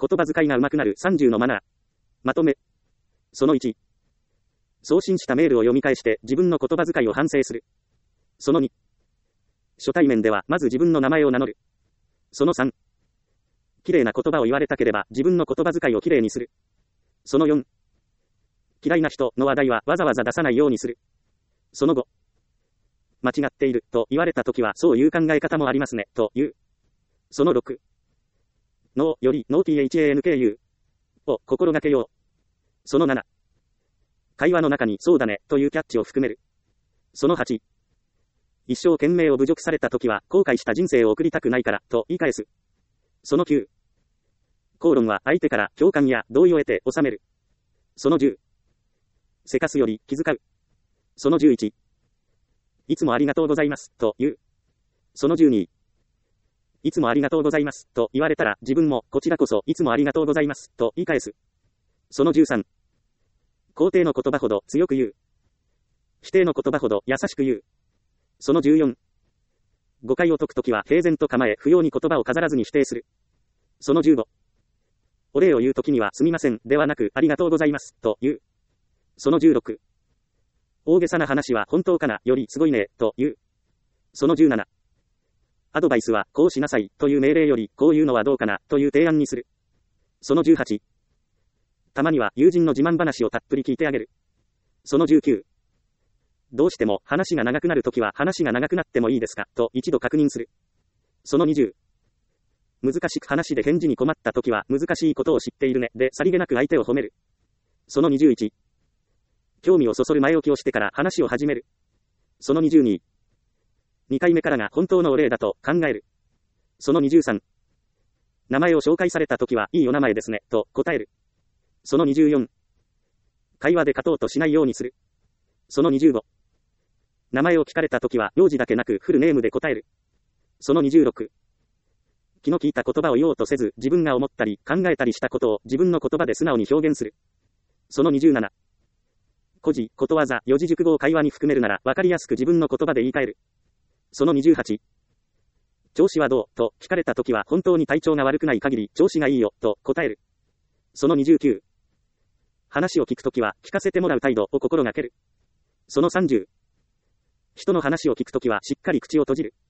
言葉遣いが上手くなる30のマナー。まとめ。その1。送信したメールを読み返して自分の言葉遣いを反省する。その2。初対面ではまず自分の名前を名乗る。その3。綺麗な言葉を言われたければ自分の言葉遣いを綺麗にする。その4。嫌いな人の話題はわざわざ出さないようにする。その5。間違っていると言われたときはそういう考え方もありますねと言う。その6。ノーよりノー THANKU を心がけよう。その7。会話の中にそうだねというキャッチを含める。その8。一生懸命を侮辱されたときは後悔した人生を送りたくないからと言い返す。その9。口論は相手から共感や同意を得て収める。その10。せかすより気遣う。その11。いつもありがとうございますと言う。その12。いつもありがとうございますと言われたら自分もこちらこそいつもありがとうございますと言い返す。その13。肯定の言葉ほど強く言う。否定の言葉ほど優しく言う。その14。誤解を解くときは平然と構え不要に言葉を飾らずに否定する。その15。お礼を言うときにはすみませんではなくありがとうございますと言う。その16。大げさな話は本当かなよりすごいねと言う。その17。アドバイスはこうしなさいという命令よりこういうのはどうかなという提案にする。その18。たまには友人の自慢話をたっぷり聞いてあげる。その19。どうしても話が長くなるときは話が長くなってもいいですかと一度確認する。その20。難しく話で返事に困ったときは難しいことを知っているねでさりげなく相手を褒める。その21。興味をそそる前置きをしてから話を始める。その22。2回目からが本当のお礼だと考える。その23。名前を紹介されたときはいいお名前ですねと答える。その24。会話で勝とうとしないようにする。その25。名前を聞かれたときは名字だけなくフルネームで答える。その26。気の利いた言葉を言おうとせず自分が思ったり考えたりしたことを自分の言葉で素直に表現する。その27。故事、ことわざ、四字熟語を会話に含めるなら分かりやすく自分の言葉で言い換える。その28。調子はどうと聞かれたときは本当に体調が悪くない限り調子がいいよと答える。その29。話を聞くときは聞かせてもらう態度を心がける。その30。人の話を聞くときはしっかり口を閉じる。